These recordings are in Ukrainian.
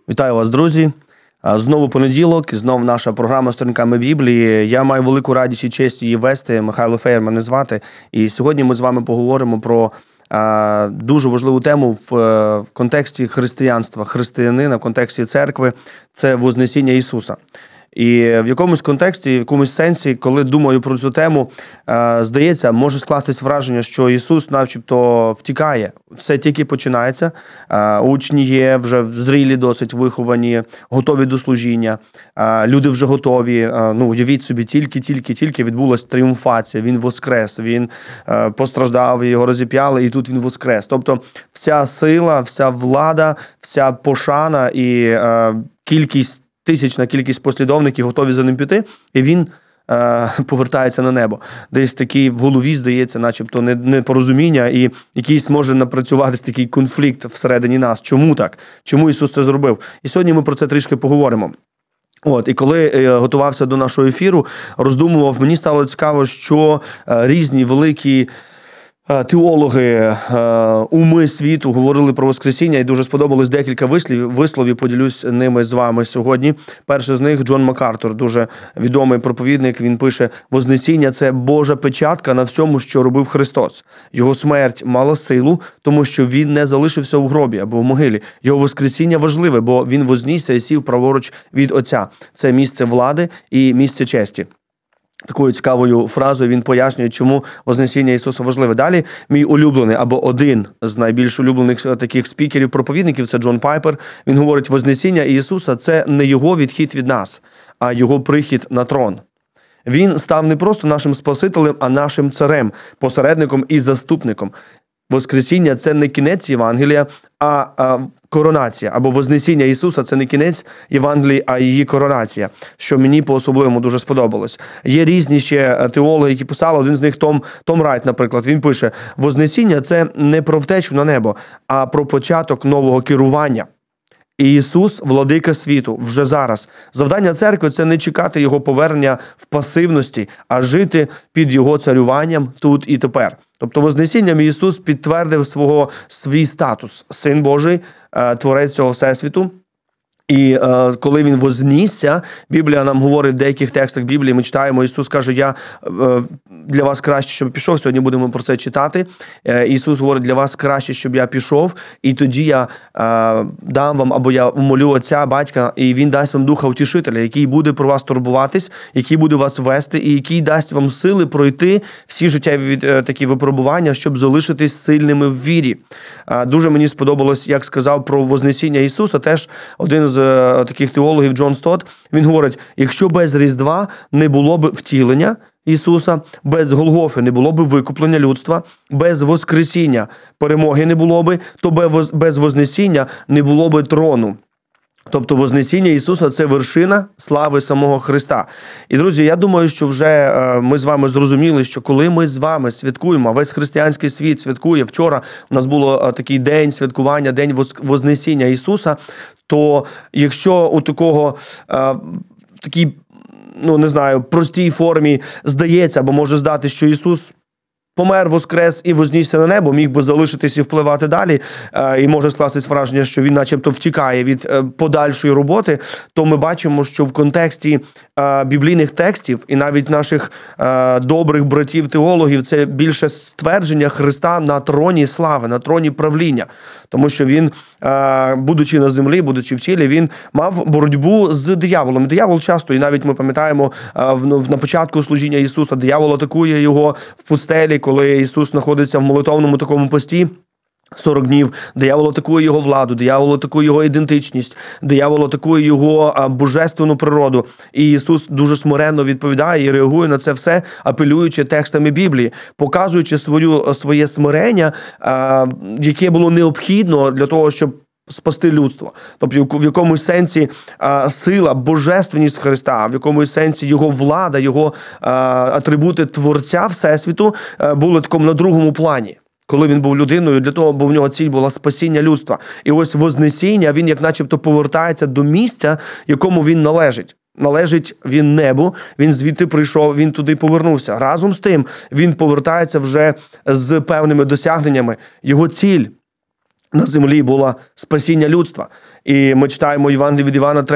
Вітаю вас, друзі! Знову понеділок, знову наша програма «Сторінками Біблії». Я маю велику радість і честь її вести. Михайло Феєр мене звати. І сьогодні ми з вами поговоримо про дуже важливу тему в контексті християнства, християнина, в контексті церкви – це Вознесіння Ісуса. І в якомусь контексті, в якомусь сенсі, коли думаю про цю тему, здається, може скластись враження, що Ісус начебто втікає. Все тільки починається. Учні є вже зрілі, досить виховані, готові до служіння. Люди вже готові. Уявіть собі, тільки відбулася тріумфація. Він воскрес, він постраждав, його розіп'яли, і тут він воскрес. Тобто вся сила, вся влада, вся пошана і тисячна кількість послідовників готові за ним піти, і він повертається на небо. Десь такий в голові, здається, начебто непорозуміння, і якийсь може напрацюватись такий конфлікт всередині нас. Чому так? Чому Ісус це зробив? І сьогодні ми про це трішки поговоримо. І коли готувався до нашого ефіру, роздумував, мені стало цікаво, що різні великі теологи, уми світу говорили про Воскресіння, і дуже сподобалось декілька висловів, поділюсь ними з вами сьогодні. Перший з них Джон МакАртур, дуже відомий проповідник, він пише: «Вознесіння – це Божа печатка на всьому, що робив Христос. Його смерть мала силу, тому що він не залишився у гробі або в могилі. Його Воскресіння важливе, бо він вознісся і сів праворуч від Отця. Це місце влади і місце честі». Такою цікавою фразою він пояснює, чому Вознесіння Ісуса важливе. Далі мій улюблений, або один з найбільш улюблених таких спікерів-проповідників – це Джон Пайпер. Він говорить, Вознесіння Ісуса – це не Його відхід від нас, а Його прихід на трон. Він став не просто нашим Спасителем, а нашим царем, посередником і заступником. Воскресіння – це не кінець Євангелія, а коронація. Або Вознесіння Ісуса – це не кінець Євангелії, а її коронація, що мені по-особливому дуже сподобалось. Є різні ще теологи, які писали, один з них Том Райт, наприклад, він пише, Вознесіння – це не про втечу на небо, а про початок нового керування. І Ісус – владика світу, вже зараз. Завдання церкви – це не чекати Його повернення в пасивності, а жити під Його царюванням тут і тепер. Тобто Вознесінням Ісус підтвердив свій статус – Син Божий, Творець цього Всесвіту. І коли Він вознісся, Біблія нам говорить в деяких текстах Біблії, ми читаємо, Ісус каже, я для вас краще, щоб пішов, сьогодні будемо про це читати. Ісус говорить, для вас краще, щоб я пішов, і тоді я дам вам, або я умолю Отця, Батька, і Він дасть вам Духа Утішителя, який буде про вас турбуватись, який буде вас вести, і який дасть вам сили пройти всі життєві такі випробування, щоб залишитись сильними в вірі. Дуже мені сподобалось, як сказав про Вознесіння Ісуса, теж один з таких теологів Джон Стот, він говорить, якщо без Різдва не було б втілення Ісуса, без Голгофи не було б викуплення людства, без Воскресіння перемоги не було б, то без Вознесіння не було б трону. Тобто Вознесіння Ісуса – це вершина слави самого Христа. І, друзі, я думаю, що вже ми з вами зрозуміли, що коли ми з вами святкуємо, весь християнський світ святкує, вчора у нас було такий день святкування, день Вознесіння Ісуса, то якщо у такого такій, простій формі здається, або може здати, що Ісус помер, воскрес і вознісся на небо, міг би залишитись і впливати далі, і може скластись враження, що він начебто втікає від подальшої роботи, то ми бачимо, що в контексті біблійних текстів і навіть наших добрих братів-теологів це більше ствердження Христа на троні слави, на троні правління. Тому що він, будучи на землі, будучи в тілі, він мав боротьбу з дияволом. Диявол часто, і навіть ми пам'ятаємо на початку служіння Ісуса, диявол атакує його в пустелі, коли Ісус знаходиться в молитовному такому пості 40 днів, диявол атакує його владу, диявол атакує його ідентичність, диявол атакує його божественну природу. І Ісус дуже смиренно відповідає і реагує на це все, апелюючи текстами Біблії, показуючи своє смирення, яке було необхідно для того, щоб спасти людство. Тобто в якомусь сенсі сила, божественність Христа, в якомусь сенсі Його влада, Його атрибути Творця Всесвіту були такому на другому плані. Коли він був людиною, для того, бо в нього ціль була спасіння людства. І ось Вознесіння, він як начебто повертається до місця, якому він належить. Належить він небу, він звідти прийшов, він туди повернувся. Разом з тим, він повертається вже з певними досягненнями. Його ціль на землі була спасіння людства. І ми читаємо Євангеліє від Івана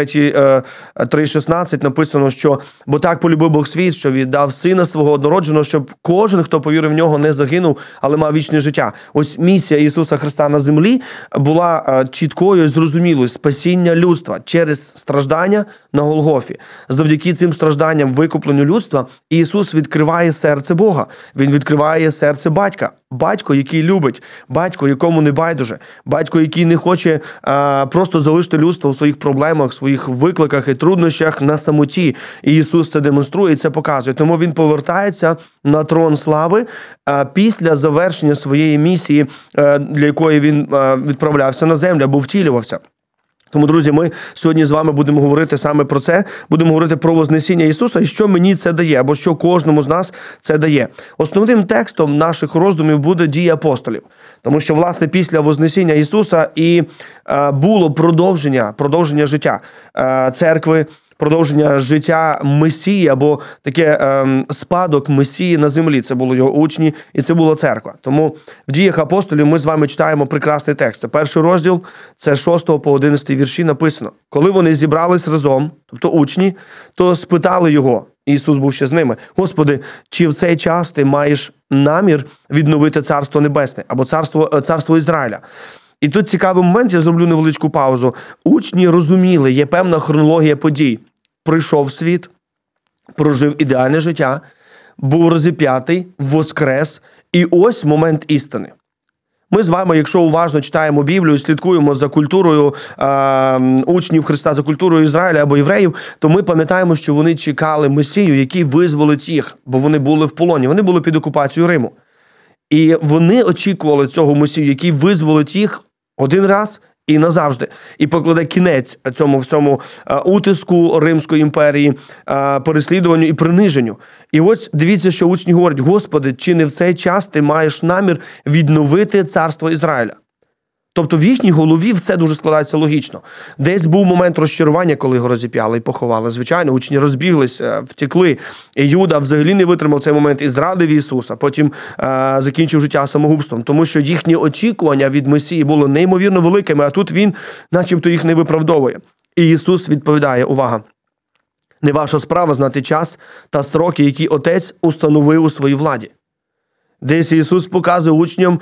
3:16, написано, що «Бо так полюбив Бог світ, що віддав Сина Свого однородженого, щоб кожен, хто повірив в Нього, не загинув, але мав вічне життя». Ось місія Ісуса Христа на землі була чіткою і зрозумілою: спасіння людства через страждання на Голгофі. Завдяки цим стражданням, викупленню людства, Ісус відкриває серце Бога. Він відкриває серце батька. Батько, який любить, батько, якому не байдуже, батько, який не хоче просто залишити людство у своїх проблемах, своїх викликах і труднощах на самоті. І Ісус це демонструє і це показує. Тому Він повертається на трон слави після завершення своєї місії, для якої Він відправлявся на землю або втілювався. Тому, друзі, ми сьогодні з вами будемо говорити саме про це, будемо говорити про Вознесіння Ісуса і що мені це дає, або що кожному з нас це дає. Основним текстом наших роздумів буде дії апостолів, тому що, власне, після Вознесіння Ісуса і було продовження життя церкви, продовження життя Месії, або таке спадок Месії на землі. Це були його учні, і це була церква. Тому в діях апостолів ми з вами читаємо прекрасний текст. Це перший розділ, це 6 по 11 вірші написано. «Коли вони зібрались разом, тобто учні, то спитали його». Ісус був ще з ними: «Господи, чи в цей час ти маєш намір відновити Царство Небесне, або Царство Ізраїля?» І тут цікавий момент, я зроблю невеличку паузу. Учні розуміли, є певна хронологія подій. Прийшов світ, прожив ідеальне життя, був розіп'ятий, воскрес, і ось момент істини. Ми з вами, якщо уважно читаємо Біблію, слідкуємо за культурою учнів Христа, за культурою Ізраїля або євреїв, то ми пам'ятаємо, що вони чекали Месію, який визволить їх, бо вони були в полоні, вони були під окупацією Риму. І вони очікували цього Месію, який визволить їх один раз і назавжди, і покладе кінець цьому всьому утиску Римської імперії, переслідуванню і приниженню. І ось дивіться, що учні говорять: «Господи, чи не в цей час ти маєш намір відновити Царство Ізраїля?» Тобто в їхній голові все дуже складається логічно. Десь був момент розчарування, коли його розіп'яли і поховали. Звичайно, учні розбіглись, втекли. І Юда взагалі не витримав цей момент і зрадив Ісуса. Потім закінчив життя самогубством. Тому що їхні очікування від Месії були неймовірно великими, а тут Він начебто їх не виправдовує. І Ісус відповідає: увага! «Не ваша справа знати час та строки, які Отець установив у своїй владі». Десь Ісус показує учням: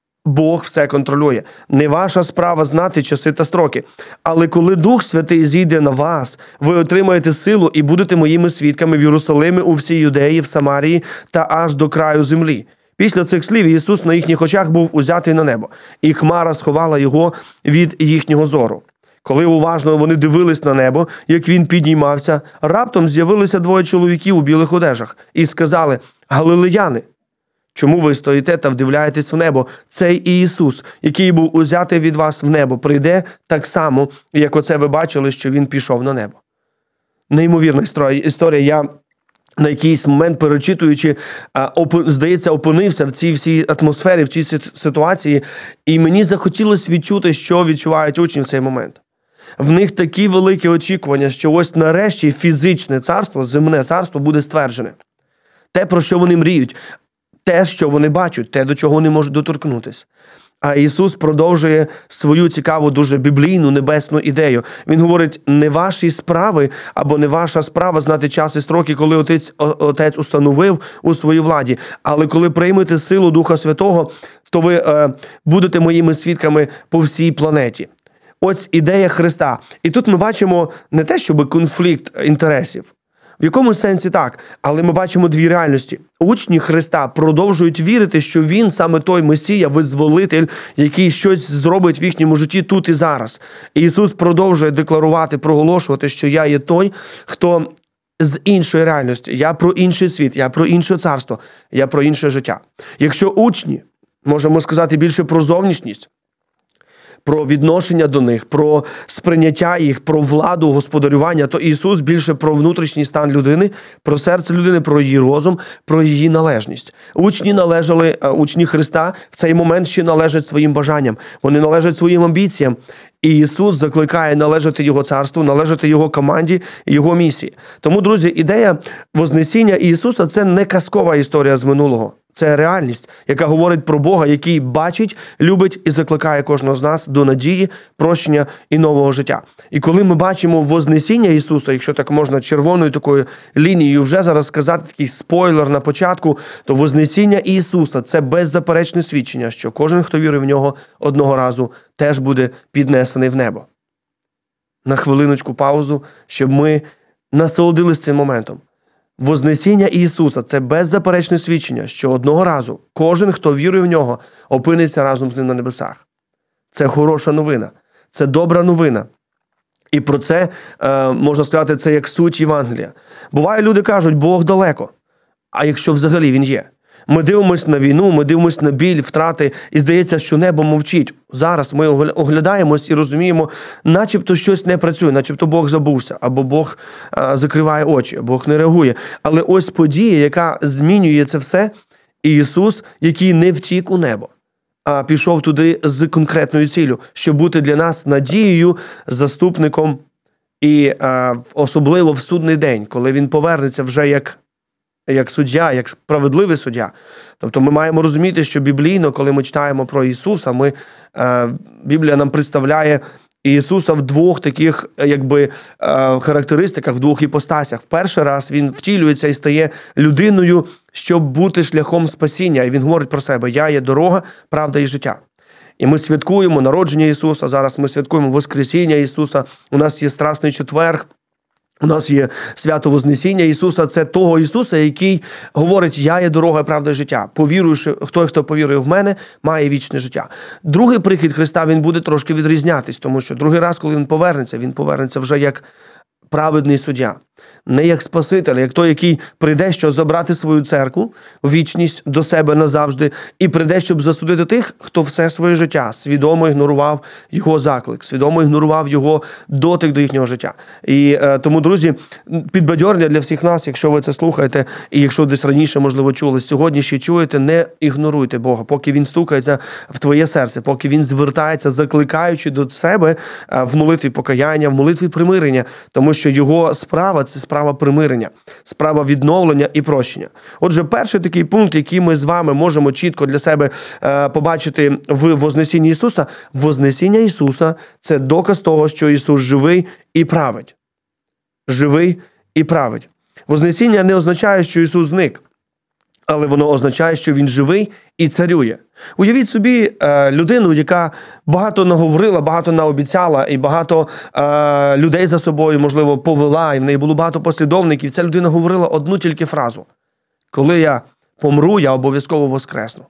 Бог все контролює. Не ваша справа знати часи та строки. Але коли Дух Святий зійде на вас, ви отримаєте силу і будете моїми свідками в Єрусалимі, у всій Юдеї, в Самарії та аж до краю землі. Після цих слів Ісус на їхніх очах був узятий на небо, і хмара сховала його від їхнього зору. Коли уважно вони дивились на небо, як він підіймався, раптом з'явилися двоє чоловіків у білих одежах і сказали: «Галилеяни, чому ви стоїте та вдивляєтесь в небо? Цей Ісус, який був узятий від вас в небо, прийде так само, як оце ви бачили, що Він пішов на небо». Неймовірна історія. Я на якийсь момент, перечитуючи, здається, опинився в цій всій атмосфері, в цій ситуації, і мені захотілося відчути, що відчувають учні в цей момент. В них такі великі очікування, що ось нарешті фізичне царство, земне царство буде стверджене. Те, про що вони мріють, те, що вони бачать, те, до чого вони можуть доторкнутися. А Ісус продовжує свою цікаву, дуже біблійну, небесну ідею. Він говорить: не ваші справи, або не ваша справа знати час і строки, коли Отець установив у своїй владі. Але коли приймете силу Духа Святого, то ви будете моїми свідками по всій планеті. Ось ідея Христа. І тут ми бачимо не те, щоб конфлікт інтересів. В якомусь сенсі так, але ми бачимо дві реальності. Учні Христа продовжують вірити, що Він саме той Месія, визволитель, який щось зробить в їхньому житті тут і зараз. І Ісус продовжує декларувати, проголошувати, що я є той, хто з іншої реальності. Я про інший світ, я про інше царство, я про інше життя. Якщо учні, можемо сказати, більше про зовнішність, про відношення до них, про сприйняття їх, про владу, господарювання, то Ісус більше про внутрішній стан людини, про серце людини, про її розум, про її належність. Учні Христа в цей момент ще належать своїм бажанням, вони належать своїм амбіціям. І Ісус закликає належати Його царству, належати Його команді, Його місії. Тому, друзі, ідея Вознесіння Ісуса – це не казкова історія з минулого. Це реальність, яка говорить про Бога, який бачить, любить і закликає кожного з нас до надії, прощення і нового життя. І коли ми бачимо вознесіння Ісуса, якщо так можна червоною такою лінією вже зараз сказати, такий спойлер на початку, то вознесіння Ісуса – це беззаперечне свідчення, що кожен, хто вірить в Нього, одного разу теж буде піднесений в небо. На хвилиночку паузу, щоб ми насолодились цим моментом. Вознесіння Ісуса – це беззаперечне свідчення, що одного разу кожен, хто вірує в Нього, опиниться разом з Ним на небесах. Це хороша новина, це добра новина. І про це, можна сказати, це як суть Євангелія. Буває, люди кажуть, Бог далеко, а якщо взагалі Він є. Ми дивимося на війну, ми дивимося на біль, втрати, і здається, що небо мовчить. Зараз ми оглядаємось і розуміємо, начебто щось не працює, начебто Бог забувся, або Бог закриває очі, Бог не реагує. Але ось подія, яка змінює це все, Ісус, який не втік у небо, а пішов туди з конкретною ціллю, щоб бути для нас надією, заступником і особливо в судний день, коли Він повернеться вже як суддя, як справедливий суддя. Тобто ми маємо розуміти, що біблійно, коли ми читаємо про Ісуса, Біблія нам представляє Ісуса в двох таких характеристиках, в двох іпостасях. В перший раз Він втілюється і стає людиною, щоб бути шляхом спасіння. І Він говорить про себе: «Я є дорога, правда і життя». І ми святкуємо народження Ісуса, зараз ми святкуємо Воскресіння Ісуса, у нас є Страсний четвер, у нас є свято Вознесіння Ісуса. Це того Ісуса, який говорить: «Я є дорога, правда і життя». Повіруючи, хто повірує в мене, має вічне життя. Другий прихід Христа, Він буде трошки відрізнятись, тому що другий раз, коли Він повернеться вже як праведний суддя. Не як Спаситель, як той, який прийде, щоб забрати свою церкву, вічність до себе назавжди, і прийде, щоб засудити тих, хто все своє життя свідомо ігнорував Його заклик, свідомо ігнорував Його дотик до їхнього життя. І тому, друзі, підбадьорення для всіх нас, якщо ви це слухаєте, і якщо десь раніше, можливо, чули, сьогодні ще чуєте, не ігноруйте Бога, поки Він стукається в твоє серце, поки Він звертається, закликаючи до себе в молитві покаяння, в молитві примирення, тому що Його справа – це справа примирення, справа відновлення і прощення. Отже, перший такий пункт, який ми з вами можемо чітко для себе побачити в Вознесінні Ісуса. Вознесіння Ісуса – це доказ того, що Ісус живий і править. Живий і править. Вознесіння не означає, що Ісус зник, але воно означає, що Він живий і царює. Уявіть собі людину, яка багато наговорила, багато наобіцяла, і багато людей за собою, можливо, повела, і в неї було багато послідовників. Ця людина говорила одну тільки фразу: «Коли я помру, я обов'язково воскресну».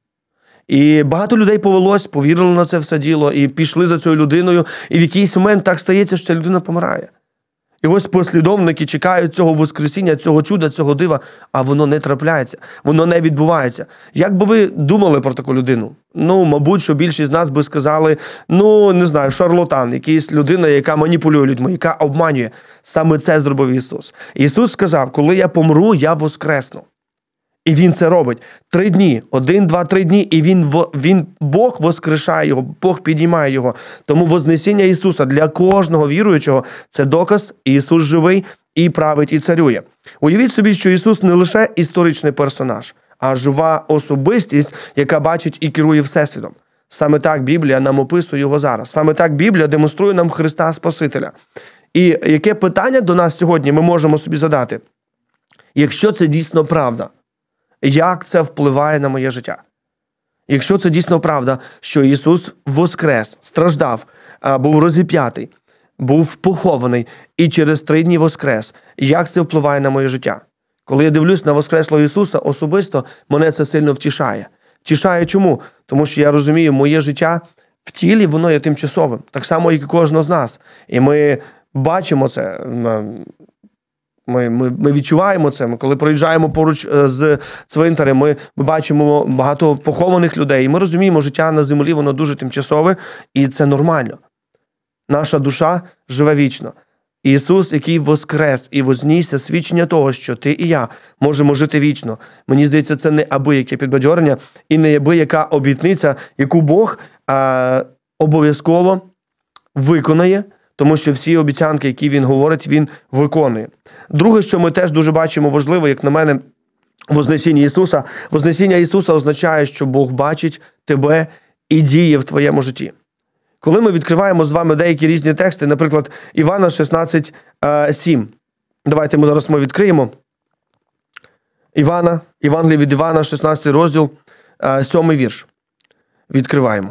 І багато людей повелось, повірили на це все діло, і пішли за цією людиною, і в якийсь момент так стається, що ця людина помирає. І ось послідовники чекають цього воскресіння, цього чуда, цього дива, а воно не трапляється, воно не відбувається. Як би ви думали про таку людину? Мабуть, що більшість з нас би сказали, не знаю, шарлатан, якийсь людина, яка маніпулює людьми, яка обманює. Саме це зробив Ісус. Ісус сказав: «Коли я помру, я воскресну». І Він це робить. 3 дні, 1, 2, 3 дні, і Бог воскрешає його, Бог підіймає його. Тому Вознесіння Ісуса для кожного віруючого – це доказ: Ісус живий і править, і царює. Уявіть собі, що Ісус не лише історичний персонаж, а жива особистість, яка бачить і керує Всесвітом. Саме так Біблія нам описує Його зараз. Саме так Біблія демонструє нам Христа Спасителя. І яке питання до нас сьогодні ми можемо собі задати? Якщо це дійсно правда, як це впливає на моє життя? Якщо це дійсно правда, що Ісус воскрес, страждав, був розіп'ятий, був похований і через 3 дні воскрес, як це впливає на моє життя? Коли я дивлюсь на воскреслого Ісуса, особисто мене це сильно втішає. Втішає чому? Тому що я розумію, моє життя в тілі, воно є тимчасовим, так само, як і кожного з нас. І ми бачимо це. Ми відчуваємо це. Ми, коли проїжджаємо поруч з цвинтарем, ми бачимо багато похованих людей. І ми розуміємо, життя на землі, воно дуже тимчасове, і це нормально. Наша душа живе вічно. Ісус, який воскрес і вознісся, свідчення того, що ти і я можемо жити вічно. Мені здається, це не абияке підбадьорення і не абияка обітниця, яку Бог обов'язково виконає, тому що всі обіцянки, які Він говорить, Він виконує. Друге, що ми теж дуже бачимо важливо, як на мене, Вознесіння Ісуса. Вознесіння Ісуса означає, що Бог бачить тебе і діє в твоєму житті. Коли ми відкриваємо з вами деякі різні тексти, наприклад, Івана 16:7. Давайте ми зараз відкриємо. Євангеліє від Івана, 16 розділ, 7 вірш. Відкриваємо.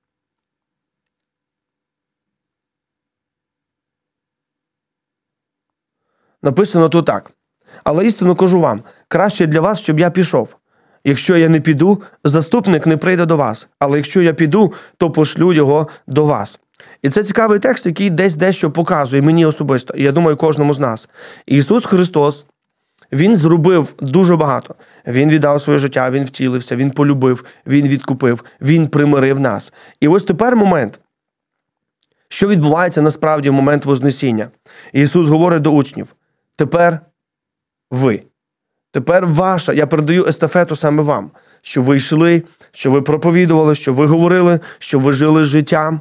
Написано тут так. Але істинно кажу вам, краще для вас, щоб я пішов. Якщо я не піду, заступник не прийде до вас. Але якщо я піду, то пошлю його до вас. І це цікавий текст, який десь дещо показує мені особисто. І я думаю, кожному з нас. Ісус Христос, Він зробив дуже багато. Він віддав своє життя, Він втілився, Він полюбив, Він відкупив, Він примирив нас. І ось тепер момент. Що відбувається насправді в момент Вознесіння? Ісус говорить до учнів. Тепер ви. Тепер ваша, я передаю естафету саме вам, що ви йшли, що ви проповідували, що ви говорили, що ви жили життям,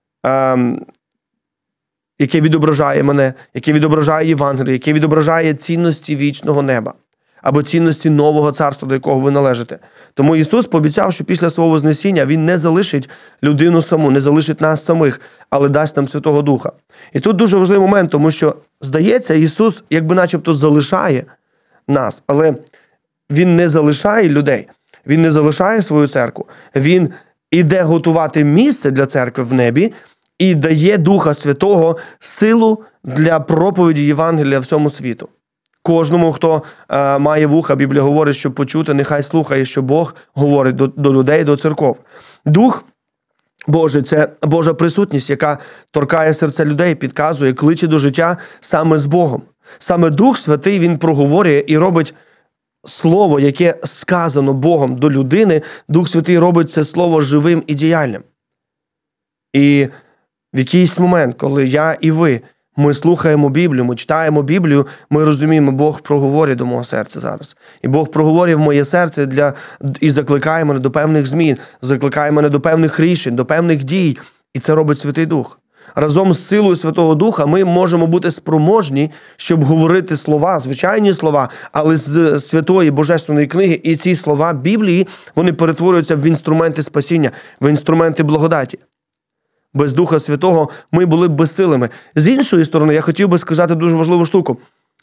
яке відображає мене, яке відображає Євангеліє, яке відображає цінності вічного неба або цінності нового царства, до якого ви належите. Тому Ісус пообіцяв, що після свого Вознесіння Він не залишить людину саму, не залишить нас самих, але дасть нам Святого Духа. І тут дуже важливий момент, тому що, здається, Ісус якби начебто залишає нас, але Він не залишає людей, Він не залишає свою церкву, Він іде готувати місце для церкви в небі і дає Духа Святого силу для проповіді Євангелія всьому світу. Кожному, хто має вуха, Біблія говорить, щоб почути, нехай слухає, що Бог говорить до людей, до церков. Дух Божий – це Божа присутність, яка торкає серця людей, підказує, кличе до життя саме з Богом. Саме Дух Святий, Він проговорює і робить слово, яке сказано Богом до людини, Дух Святий робить це слово живим і діяльним. І в якийсь момент, коли я і ви, ми слухаємо Біблію, ми читаємо Біблію, ми розуміємо, Бог проговорює до мого серця зараз. І Бог проговорює в моє серце і закликає мене до певних змін, закликає мене до певних рішень, до певних дій. І це робить Святий Дух. Разом з силою Святого Духа ми можемо бути спроможні, щоб говорити слова, звичайні слова, але з Святої Божественної книги. І ці слова Біблії, вони перетворюються в інструменти спасіння, в інструменти благодаті. Без Духа Святого ми були б безсилими. З іншої сторони, я хотів би сказати дуже важливу штуку.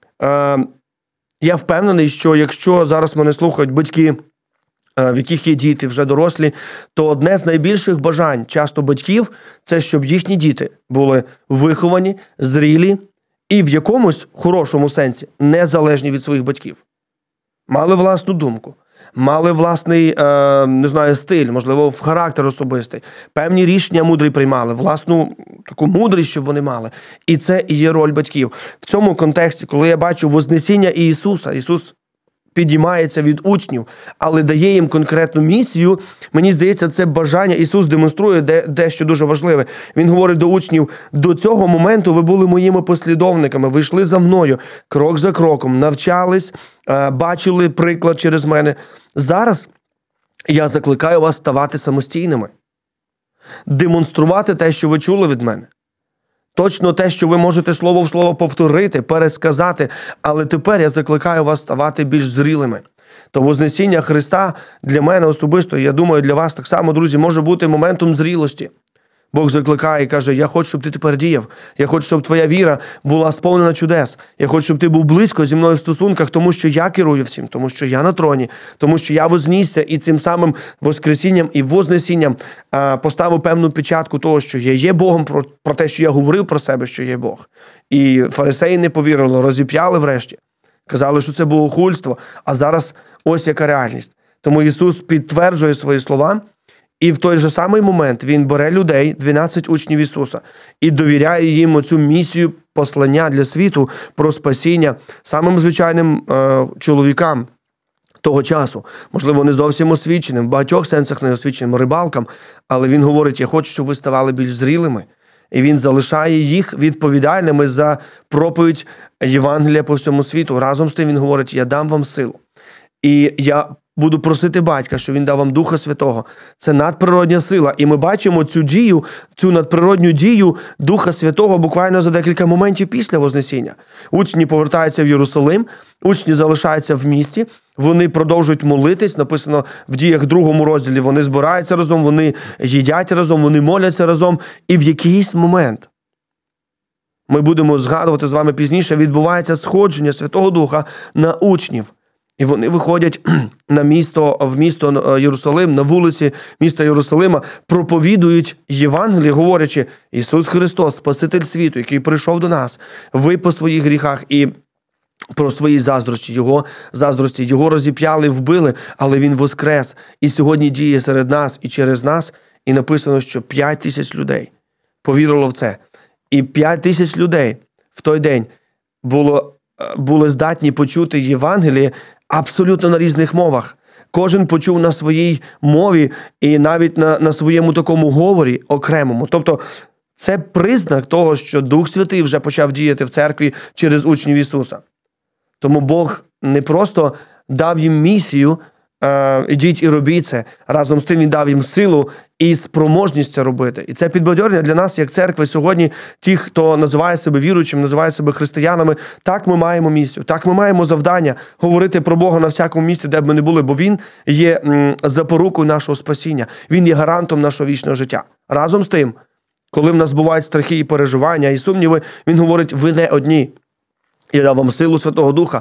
Я впевнений, що якщо зараз мене слухають батьки, в яких є діти, вже дорослі, то одне з найбільших бажань часто батьків – це щоб їхні діти були виховані, зрілі і в якомусь хорошому сенсі незалежні від своїх батьків. Мали власну думку, мали власний, стиль, можливо, характер особистий, певні рішення мудрі приймали, власну таку мудрість, щоб вони мали. І це і є роль батьків. В цьому контексті, коли я бачу Вознесіння Ісуса, Ісус підіймається від учнів, але дає їм конкретну місію, мені здається, це бажання Ісус демонструє дещо дуже важливе. Він говорить до учнів, до цього моменту ви були моїми послідовниками, ви йшли за мною, крок за кроком, навчались, бачили приклад через мене. Зараз я закликаю вас ставати самостійними, демонструвати те, що ви чули від мене. Точно те, що ви можете слово в слово повторити, пересказати, але тепер я закликаю вас ставати більш зрілими. То Вознесіння Христа для мене особисто, я думаю, для вас так само, друзі, може бути моментом зрілості. Бог закликає і каже, я хочу, щоб ти тепер діяв. Я хочу, щоб твоя віра була сповнена чудес. Я хочу, щоб ти був близько зі мною в стосунках, тому що я керую всім, тому що я на троні, тому що я вознісся і цим самим воскресінням і вознесінням поставив певну печатку того, що я є Богом, про те, що я говорив про себе, що є Бог. І фарисеї не повірили, розіп'яли врешті. Казали, що це богохульство, а зараз ось яка реальність. Тому Ісус підтверджує свої слова, і в той же самий момент Він бере людей, 12 учнів Ісуса, і довіряє їм оцю місію послання для світу про спасіння самим звичайним чоловікам того часу. Можливо, не зовсім освіченим, в багатьох сенсах не освіченим рибалкам, але Він говорить, я хочу, щоб ви ставали більш зрілими. І Він залишає їх відповідальними за проповідь Євангелія по всьому світу. Разом з тим Він говорить, я дам вам силу. І я буду просити Батька, що Він дав вам Духа Святого. Це надприродня сила. І ми бачимо цю дію, цю надприродню дію Духа Святого буквально за декілька моментів після Вознесіння. Учні повертаються в Єрусалим, учні залишаються в місті, вони продовжують молитись, написано в Діях 2 розділі, вони збираються разом, вони їдять разом, вони моляться разом. І в якийсь момент, ми будемо згадувати з вами пізніше, відбувається сходження Святого Духа на учнів. І вони виходять в місто Єрусалим, на вулиці міста Єрусалима, проповідують Євангеліє, говорячи: Ісус Христос, Спаситель світу, який прийшов до нас, ви по своїх гріхах і про свої заздрості. Його розіп'яли, вбили, але Він воскрес. І сьогодні діє серед нас і через нас. І написано, що 5 тисяч людей повірило в це. І 5 тисяч людей в той день були здатні почути Євангеліє абсолютно на різних мовах. Кожен почув на своїй мові і навіть на своєму такому говорі окремому. Тобто це признак того, що Дух Святий вже почав діяти в церкві через учнів Ісуса. Тому Бог не просто дав їм місію, ідіть і робіть це. Разом з тим Він дав їм силу і спроможність це робити. І це підбадьорення для нас, як церкви, сьогодні, ті, хто називає себе віруючим, називає себе християнами, так ми маємо місію, так ми маємо завдання говорити про Бога на всякому місці, де б ми не були, бо Він є запорукою нашого спасіння, Він є гарантом нашого вічного життя. Разом з тим, коли в нас бувають страхи і переживання, і сумніви, Він говорить: ви не одні. Я дав вам силу Святого Духа,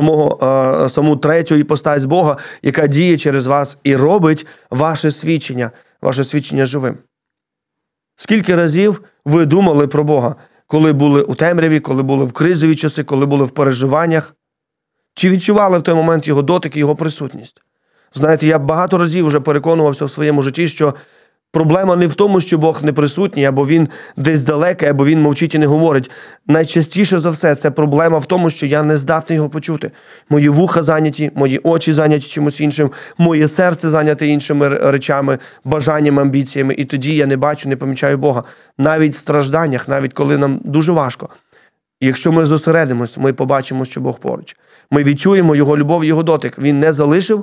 саму третю іпостась Бога, яка діє через вас і робить ваше свідчення живим. Скільки разів ви думали про Бога, коли були у темряві, коли були в кризові часи, коли були в переживаннях? Чи відчували в той момент Його дотик і Його присутність? Знаєте, я багато разів вже переконувався в своєму житті, що проблема не в тому, що Бог не присутній, або Він десь далекий, або Він мовчить і не говорить. Найчастіше за все це проблема в тому, що я не здатний Його почути. Мої вуха зайняті, мої очі зайняті чимось іншим, моє серце зайняте іншими речами, бажаннями, амбіціями. І тоді я не бачу, не помічаю Бога. Навіть в стражданнях, навіть коли нам дуже важко. І якщо ми зосередимось, ми побачимо, що Бог поруч. Ми відчуємо Його любов, Його дотик. Він не залишив,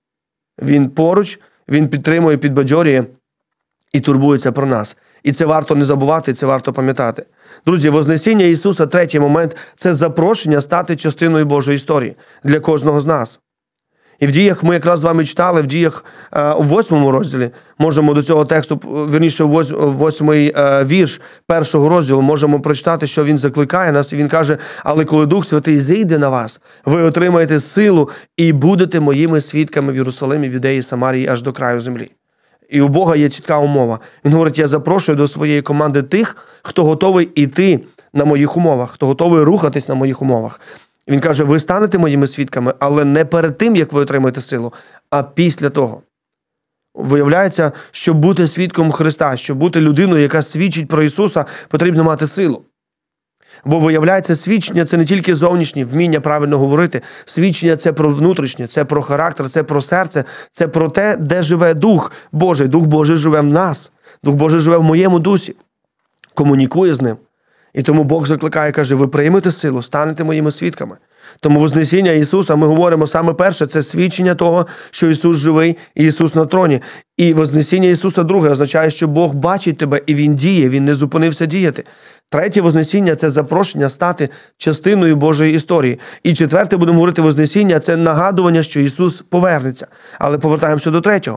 Він поруч, Він підтримує, підбадьорює і турбується про нас. І це варто не забувати, це варто пам'ятати. Друзі, Вознесіння Ісуса, третій момент – це запрошення стати частиною Божої історії для кожного з нас. І в Діях, ми якраз з вами читали, в Діях у 8 розділі, можемо до цього тексту, вірніше, 8-й вірш 1 розділу, можемо прочитати, що Він закликає нас, і Він каже: але коли Дух Святий зійде на вас, ви отримаєте силу і будете моїми свідками в Єрусалимі, в Юдеї, Самарії, аж до краю землі. І у Бога є чітка умова. Він говорить: я запрошую до своєї команди тих, хто готовий іти на моїх умовах, хто готовий рухатись на моїх умовах. Він каже: ви станете моїми свідками, але не перед тим, як ви отримаєте силу, а після того. Виявляється, щоб бути свідком Христа, щоб бути людиною, яка свідчить про Ісуса, потрібно мати силу. Бо, виявляється, свідчення – це не тільки зовнішнє, вміння правильно говорити. Свідчення – це про внутрішнє, це про характер, це про серце, це про те, де живе Дух Божий. Дух Божий живе в нас. Дух Божий живе в моєму дусі. Комунікує з ним. І тому Бог закликає, каже: ви приймете силу, станете моїми свідками. Тому Вознесіння Ісуса, ми говоримо саме перше, це свідчення того, що Ісус живий і Ісус на троні. І Вознесіння Ісуса друге означає, що Бог бачить тебе і Він діє, Він не зупинився діяти. Третє Вознесіння – це запрошення стати частиною Божої історії. І четверте, будемо говорити, Вознесіння – це нагадування, що Ісус повернеться. Але повертаємося до третього.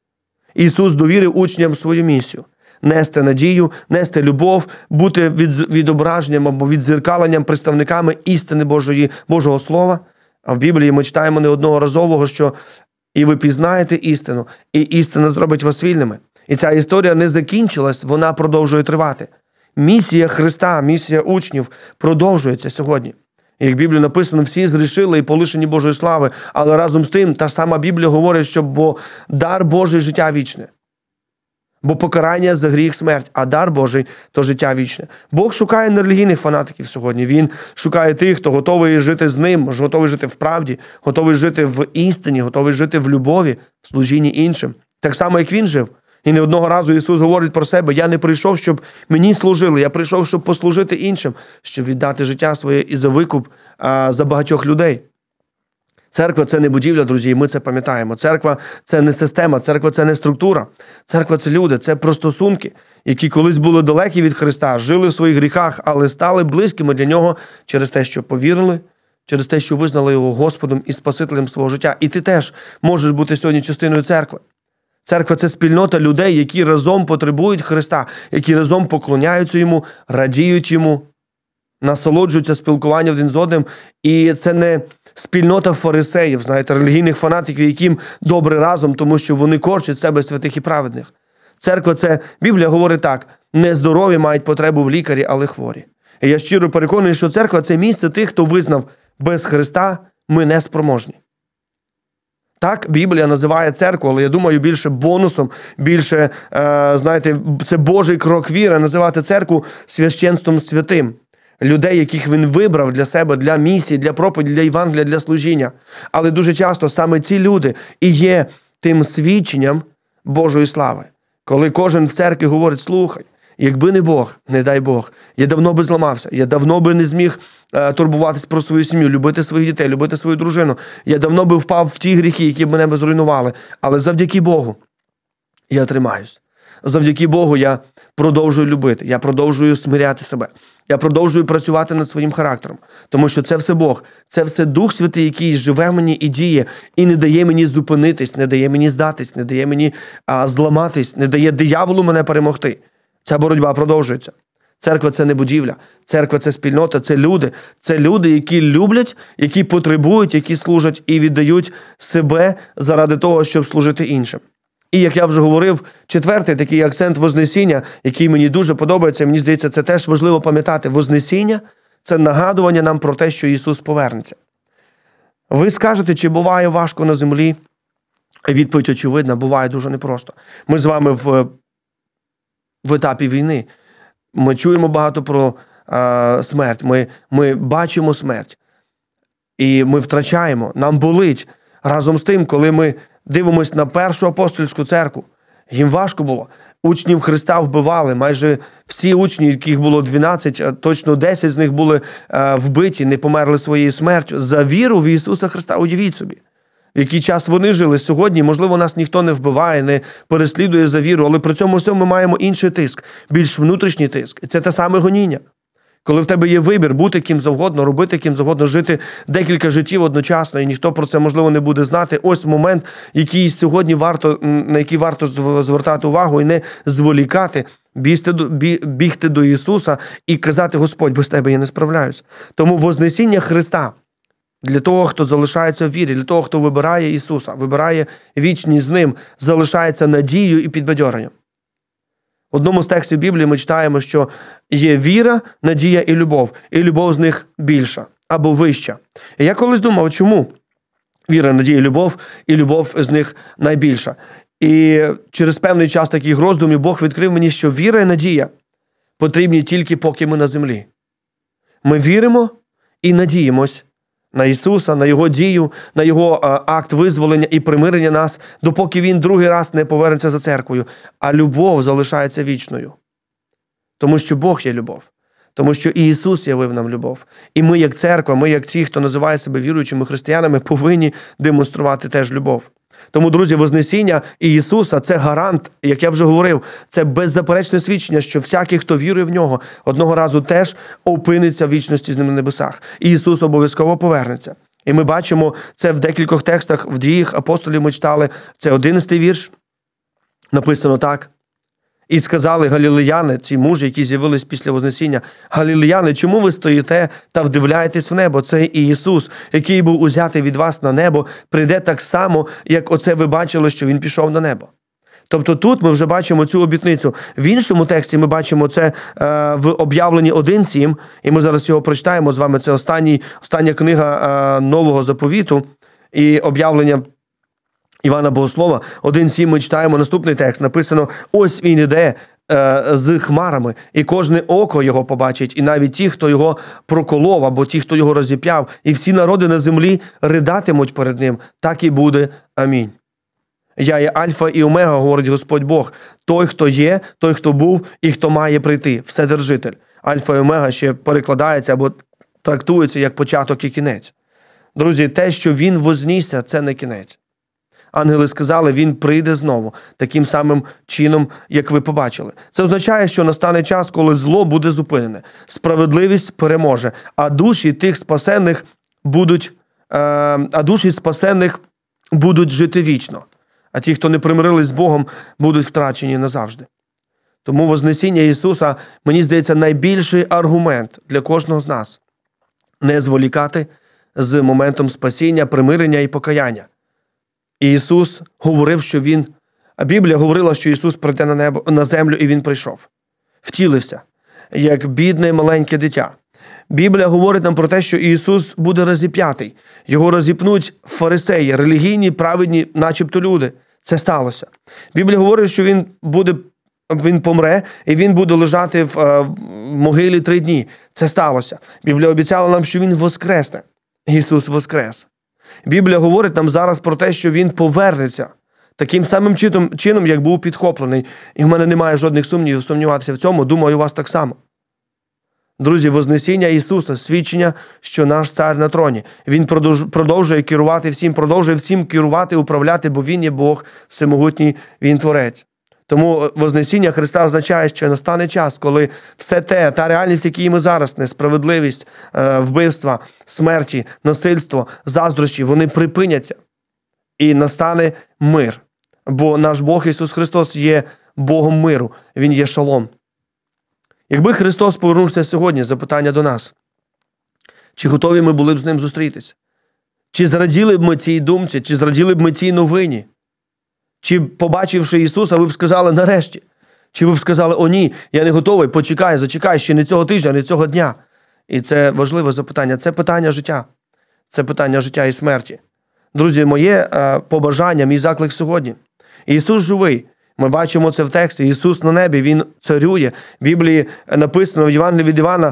Ісус довірив учням свою місію. Нести надію, нести любов, бути відображенням або віддзеркаленням, представниками істини Божого Слова. А в Біблії ми читаємо неодноразово, що і ви пізнаєте істину, і істина зробить вас вільними. І ця історія не закінчилась, вона продовжує тривати. Місія Христа, місія учнів продовжується сьогодні. Як в Біблії написано, всі згрішили і полишені Божої слави, але разом з тим та сама Біблія говорить, що бо дар Божий – життя вічне. Бо покарання за гріх – смерть, а дар Божий – то життя вічне. Бог шукає нерелігійних фанатиків сьогодні. Він шукає тих, хто готовий жити з Ним, готовий жити в правді, готовий жити в істині, готовий жити в любові, в служінні іншим. Так само, як Він жив. І не одного разу Ісус говорить про себе: я не прийшов, щоб мені служили, я прийшов, щоб послужити іншим, щоб віддати життя своє і за викуп за багатьох людей. Церква – це не будівля, друзі, і ми це пам'ятаємо. Церква – це не система, церква – це не структура. Церква – це люди, це про стосунки, які колись були далекі від Христа, жили в своїх гріхах, але стали близькими для Нього через те, що повірили, через те, що визнали Його Господом і Спасителем свого життя. І ти теж можеш бути сьогодні частиною церкви. Церква – це спільнота людей, які разом потребують Христа, які разом поклоняються Йому, радіють Йому, насолоджуються спілкуванням один з одним. І це не спільнота фарисеїв, знаєте, релігійних фанатиків, яким добре разом, тому що вони корчать з себе святих і праведних. Церква – це, Біблія говорить так, не здорові мають потребу в лікарі, але хворі. І я щиро переконаний, що церква – це місце тих, хто визнав, без Христа ми не спроможні. Так, Біблія називає церкву, але я думаю, більше бонусом, більше, знаєте, це Божий крок віри, називати церкву священством святим. Людей, яких він вибрав для себе, для місії, для проповіді, для Євангелія, для служіння. Але дуже часто саме ці люди і є тим свідченням Божої слави. Коли кожен в церкві говорить, слухай, якби не Бог, не дай Бог, я давно би зламався, я давно би не зміг турбуватись про свою сім'ю, любити своїх дітей, любити свою дружину. Я давно би впав в ті гріхи, які б мене би зруйнували. Але завдяки Богу я тримаюсь. Завдяки Богу я продовжую любити, я продовжую смиряти себе. Я продовжую працювати над своїм характером. Тому що це все Бог, це все Дух Святий, який живе в мені і діє, і не дає мені зупинитись, не дає мені здатись, не дає мені зламатись, не дає дияволу мене перемогти. Ця боротьба продовжується. Церква – це не будівля, церква – це спільнота, це люди, які люблять, які потребують, які служать і віддають себе заради того, щоб служити іншим. І, як я вже говорив, четвертий такий акцент Вознесіння, який мені дуже подобається, мені здається, це теж важливо пам'ятати. Вознесіння – це нагадування нам про те, що Ісус повернеться. Ви скажете, чи буває важко на землі? Відповідь очевидна, буває дуже непросто. Ми з вами в етапі війни. Ми чуємо багато про смерть, ми бачимо смерть. І ми втрачаємо, нам болить. Разом з тим, коли ми дивимось на першу апостольську церкву, їм важко було. Учнів Христа вбивали, майже всі учні, яких було 12, точно 10 з них були вбиті, не померли своєю смертю. За віру в Ісуса Христа, уявіть собі. В який час вони жили сьогодні, можливо, нас ніхто не вбиває, не переслідує за віру, але при цьому всьому ми маємо інший тиск, більш внутрішній тиск. І це те саме гоніння. Коли в тебе є вибір бути ким завгодно, робити ким завгодно, жити декілька життів одночасно, і ніхто про це, можливо, не буде знати. Ось момент, який сьогодні на який варто звертати увагу і не зволікати, бігти до Ісуса і казати, Господь, без Тебе я не справляюсь. Тому Вознесіння Христа для того, хто залишається в вірі, для того, хто вибирає Ісуса, вибирає вічність з Ним, залишається надією і підбадьоренням. В одному з текстів Біблії ми читаємо, що є віра, надія і любов з них більша або вища. І я колись думав, чому віра, надія і любов з них найбільша. І через певний час таких роздумів Бог відкрив мені, що віра і надія потрібні тільки поки ми на землі. Ми віримо і надіємось на Ісуса, на Його дію, на Його акт визволення і примирення нас, допоки Він другий раз не повернеться за церквою. А любов залишається вічною. Тому що Бог є любов. Тому що і Ісус явив нам любов. І ми, як церква, ми, як ті, хто називає себе віруючими християнами, повинні демонструвати теж любов. Тому, друзі, Вознесіння і Ісуса – це гарант, як я вже говорив, це беззаперечне свідчення, що всякий, хто вірує в Нього, одного разу теж опиниться в вічності з Ним на небесах. І Ісус обов'язково повернеться. І ми бачимо це в декількох текстах, в діях апостолів ми читали. Це 11-й вірш, написано так. І сказали галілеяни, ці мужі, які з'явились після Вознесіння, галілеяни, чому ви стоїте та вдивляєтесь в небо? Це і Ісус, який був узятий від вас на небо, прийде так само, як оце ви бачили, що Він пішов на небо. Тобто тут ми вже бачимо цю обітницю. В іншому тексті ми бачимо це в об'явленні 1:7, і ми зараз його прочитаємо з вами. Це остання книга Нового Заповіту і об'явлення Івана Богослова. 1:7 ми читаємо наступний текст. Написано, ось він іде з хмарами, і кожне око його побачить, і навіть ті, хто його проколов, або ті, хто його розіп'яв, і всі народи на землі ридатимуть перед ним. Так і буде. Амінь. Я є Альфа і Омега, говорить Господь Бог. Той, хто є, той, хто був і хто має прийти. Вседержитель. Альфа і Омега ще перекладається або трактується як початок і кінець. Друзі, те, що Він вознісся, це не кінець. Ангели сказали, Він прийде знову, таким самим чином, як ви побачили. Це означає, що настане час, коли зло буде зупинене, справедливість переможе, а душі тих спасених будуть жити вічно. А ті, хто не примирились з Богом, будуть втрачені назавжди. Тому Вознесіння Ісуса, мені здається, найбільший аргумент для кожного з нас. Не зволікати з моментом спасіння, примирення і покаяння. І Ісус говорив, що Біблія говорила, що Ісус прийде на землю, і Він прийшов. Втілився, як бідне маленьке дитя. Біблія говорить нам про те, що Ісус буде розіп'ятий. Його розіпнуть фарисеї, релігійні, праведні, начебто люди. Це сталося. Біблія говорить, що Він помре, і Він буде лежати в могилі 3 дні. Це сталося. Біблія обіцяла нам, що Він воскресне. Ісус воскрес. Біблія говорить нам зараз про те, що Він повернеться таким самим чином, як був підхоплений. І в мене немає жодних сумнівів сумніватися в цьому. Думаю, у вас так само. Друзі, Вознесіння Ісуса – свідчення, що наш Цар на троні. Він продовжує керувати всім, продовжує всім керувати, управляти, бо Він є Бог всемогутній, Він Творець. Тому Вознесіння Христа означає, що настане час, коли все те, та реальність, в якій ми зараз, несправедливість, вбивства, смерті, насильство, заздрощі, вони припиняться. І настане мир. Бо наш Бог Ісус Христос є Богом миру. Він є шалом. Якби Христос повернувся сьогодні, запитання до нас. Чи готові ми були б з Ним зустрітися? Чи зраділи б ми цій думці? Чи зраділи б ми цій новині? Чи, побачивши Ісуса, ви б сказали нарешті? Чи ви б сказали, о ні, я не готовий, почекай, зачекай, ще не цього тижня, не цього дня? І це важливе запитання. Це питання життя. Це питання життя і смерті. Друзі, моє побажання, мій заклик сьогодні. Ісус живий. Ми бачимо це в тексті. Ісус на небі, Він царює. В Біблії написано, в Євангелії від Івана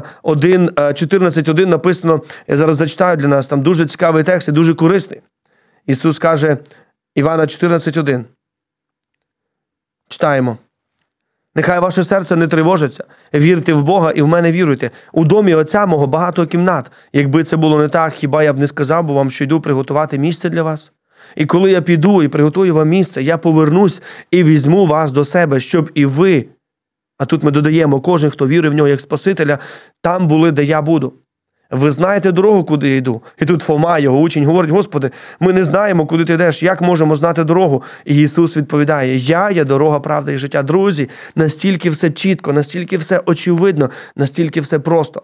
14:1 написано, я зараз зачитаю для нас, там дуже цікавий текст і дуже корисний. Ісус каже, Івана 14:1. Читаємо. Нехай ваше серце не тривожиться. Вірте в Бога і в мене віруйте. У домі Отця мого багато кімнат. Якби це було не так, хіба я б не сказав би вам, що йду приготувати місце для вас? І коли я піду і приготую вам місце, я повернусь і візьму вас до себе, щоб і ви, а тут ми додаємо, кожен, хто вірить в нього як Спасителя, там були, де я буду. Ви знаєте дорогу, куди я йду? І тут Фома, його учень, говорить, Господи, ми не знаємо, куди ти йдеш, як можемо знати дорогу? І Ісус відповідає, я є дорога, правда і життя. Друзі, настільки все чітко, настільки все очевидно, настільки все просто.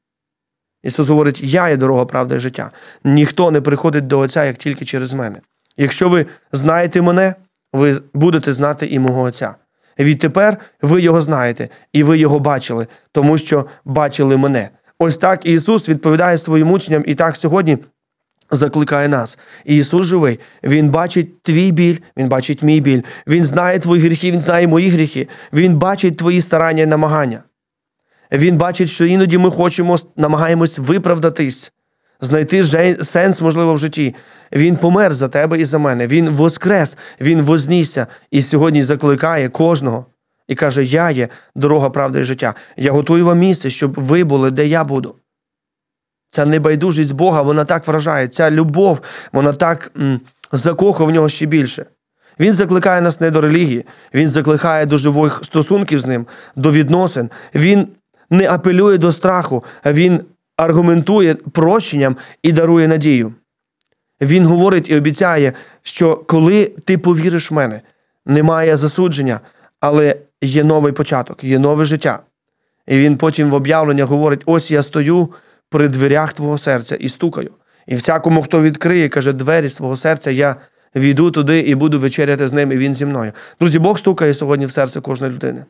Ісус говорить, я є дорога, правда і життя. Ніхто не приходить до Отця, як тільки через мене. Якщо ви знаєте мене, ви будете знати і мого Отця. Відтепер ви його знаєте, і ви його бачили, тому що бачили мене. Ось так Ісус відповідає своїм учням, і так сьогодні закликає нас. Ісус живий, Він бачить твій біль, Він бачить мій біль. Він знає твої гріхи, Він знає мої гріхи. Він бачить твої старання і намагання. Він бачить, що іноді ми намагаємось виправдатись, знайти сенс, можливо, в житті. Він помер за тебе і за мене. Він воскрес, Він вознісся. І сьогодні закликає кожного. І каже, я є дорога, правда і життя. Я готую вам місце, щоб ви були, де я буду. Ця небайдужість Бога, вона так вражає. Ця любов, вона так закохує в нього ще більше. Він закликає нас не до релігії. Він закликає до живих стосунків з ним, до відносин. Він не апелює до страху. Він аргументує прощенням і дарує надію. Він говорить і обіцяє, що коли ти повіриш в мене, немає засудження, але є новий початок, є нове життя. І він потім в об'явленнях говорить, ось я стою при дверях твого серця і стукаю. І всякому, хто відкриє, каже, двері свого серця, я війду туди і буду вечеряти з ним, і він зі мною. Друзі, Бог стукає сьогодні в серце кожної людини.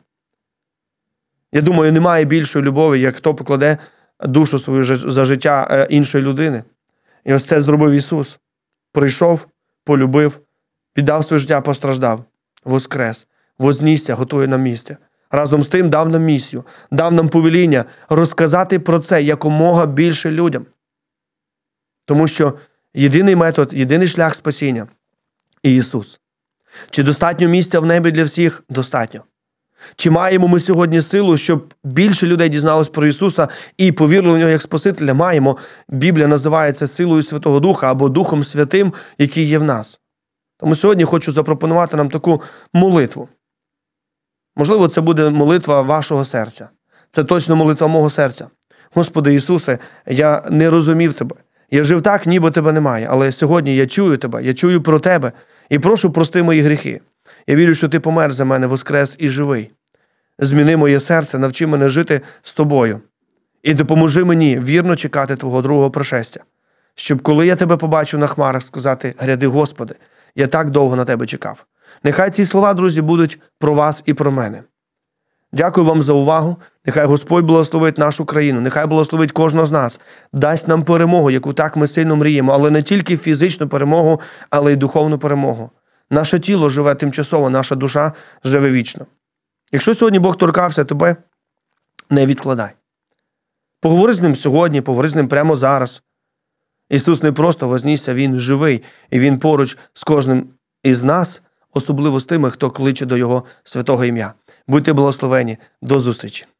Я думаю, немає більшої любові, як хто покладе душу свою за життя іншої людини. І ось це зробив Ісус. Прийшов, полюбив, віддав своє життя, постраждав, воскрес, вознісся, готує нам місце. Разом з тим дав нам місію, дав нам повеління розказати про це якомога більше людям. Тому що єдиний метод, єдиний шлях спасіння – Ісус. Чи достатньо місця в небі для всіх? Достатньо. Чи маємо ми сьогодні силу, щоб більше людей дізналось про Ісуса і повірили в Нього як Спасителя? Маємо. Біблія називає це силою Святого Духа або Духом Святим, який є в нас. Тому сьогодні хочу запропонувати нам таку молитву. Можливо, це буде молитва вашого серця. Це точно молитва мого серця. Господи Ісусе, я не розумів Тебе. Я жив так, ніби Тебе немає. Але сьогодні я чую Тебе, я чую про Тебе. І прошу, прости мої гріхи. Я вірю, що Ти помер за мене, воскрес і живий. Зміни моє серце, навчи мене жити з Тобою. І допоможи мені вірно чекати Твого другого пришестя. Щоб коли я Тебе побачу на хмарах, сказати: «Гряди, Господи, я так довго на Тебе чекав». Нехай ці слова, друзі, будуть про вас і про мене. Дякую вам за увагу. Нехай Господь благословить нашу країну, нехай благословить кожного з нас, дасть нам перемогу, яку так ми сильно мріємо, але не тільки фізичну перемогу, але й духовну перемогу. Наше тіло живе тимчасово, наша душа живе вічно. Якщо сьогодні Бог торкався тебе, не відкладай. Поговори з Ним сьогодні, поговори з Ним прямо зараз. Ісус не просто вознісся, Він живий, і Він поруч з кожним із нас, особливо з тими, хто кличе до Його святого ім'я. Будьте благословені. До зустрічі.